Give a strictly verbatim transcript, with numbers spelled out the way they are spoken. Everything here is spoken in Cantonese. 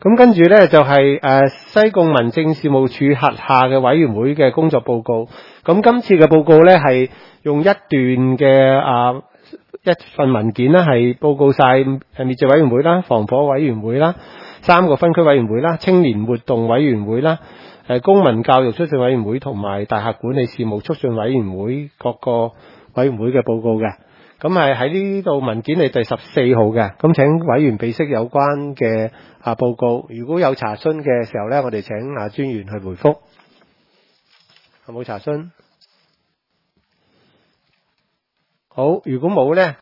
咁跟住咧就係、誒、西貢民政事務處轄下嘅委員會嘅工作報告。咁今次嘅報告咧係用一段嘅啊一份文件啦，係報告晒誒滅罪委員會啦、防火委員會啦、三個分區委員會啦、青年活動委員會啦、誒公民教育促進委員會同埋大廈管理事務促進委員會各個委員會嘅報告嘅。咁係喺呢度文件係第十四號嘅，咁請委員備悉有關嘅啊報告。如果有查詢嘅時候咧，我哋請啊專員去回覆。有冇查詢？好，如果冇咧。